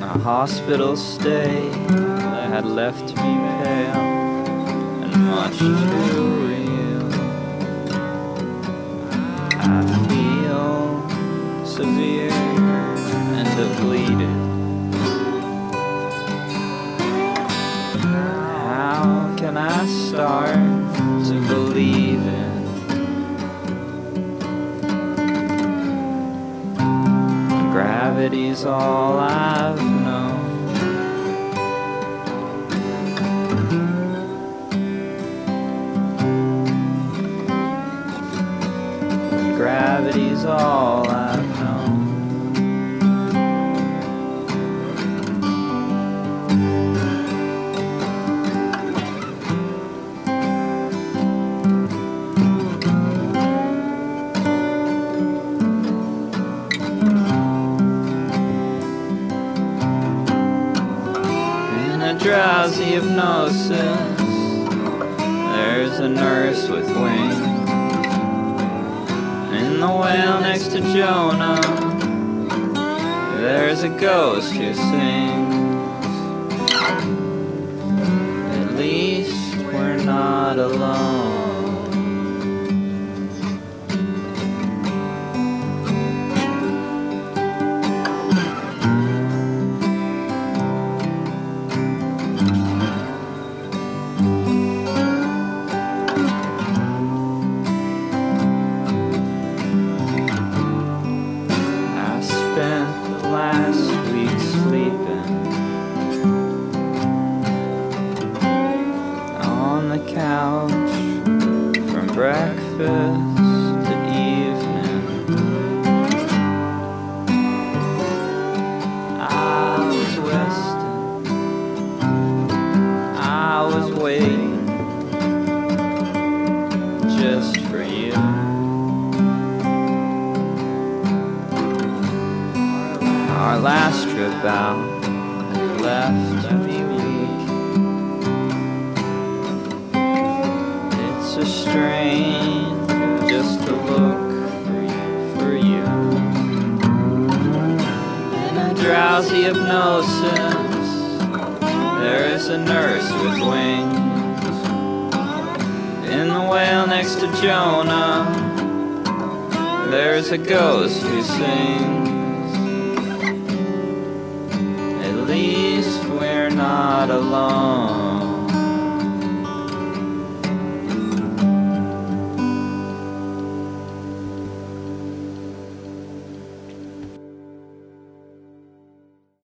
A hospital stay that had left me pale and much too real. I feel severe and depleted. How can I start to believe in gravity's all I've known? Gravity's all I've known. In a drowsy hypnosis, there's a nurse with wings. In the whale next to Jonah, there's a ghost who sings. At least we're not alone. Last week sleeping on the couch from breakfast to evening. I was resting, I was waiting just for you. Our last trip out left me weak. It's a strain just to look for you. In a drowsy hypnosis, there is a nurse with wings. In the whale next to Jonah, there's a ghost who sings. At least we're not alone.